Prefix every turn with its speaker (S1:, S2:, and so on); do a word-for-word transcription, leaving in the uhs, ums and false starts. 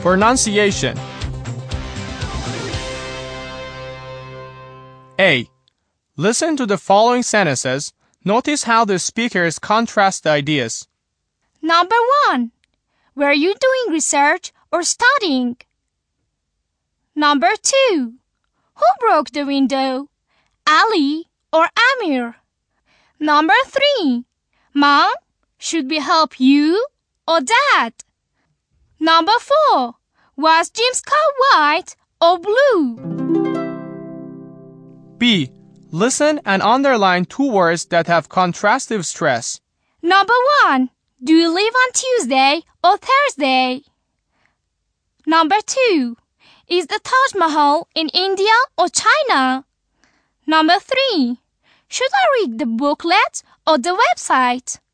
S1: Pronunciation. A. Listen to the following sentences. Notice how the speakers contrast the ideas.
S2: Number one. Were you doing research or studying? Number two. Who broke the window? Ali or Amir? Number three. Mom, should we help you or Dad? Number four. Was Jim's car white or blue?
S1: B. Listen and underline two words that have contrastive stress.
S2: Number one. Do you live on Tuesday or Thursday? Number two. Is the Taj Mahal in India or China? Number three. Should I read the booklet or the website?